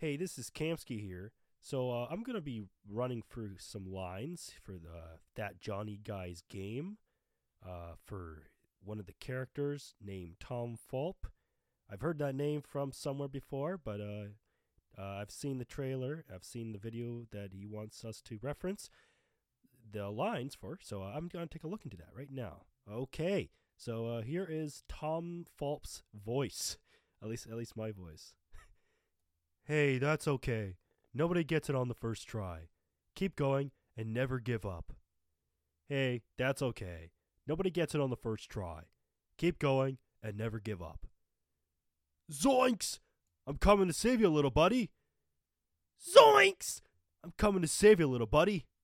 Hey, this is Kamsky here. So I'm gonna be running through some lines for the that Johnny Guy's game. For one of the characters named Tom Fulp. I've heard that name from somewhere before, but I've seen the trailer. I've seen the video that he wants us to reference the lines for. So I'm gonna take a look into that right now. Okay. So here is Tom Fulp's voice. At least my voice. Hey, that's okay. Nobody gets it on the first try. Keep going and never give up. Hey, that's okay. Nobody gets it on the first try. Keep going and never give up. Zoinks! I'm coming to save you, little buddy. Zoinks! I'm coming to save you, little buddy.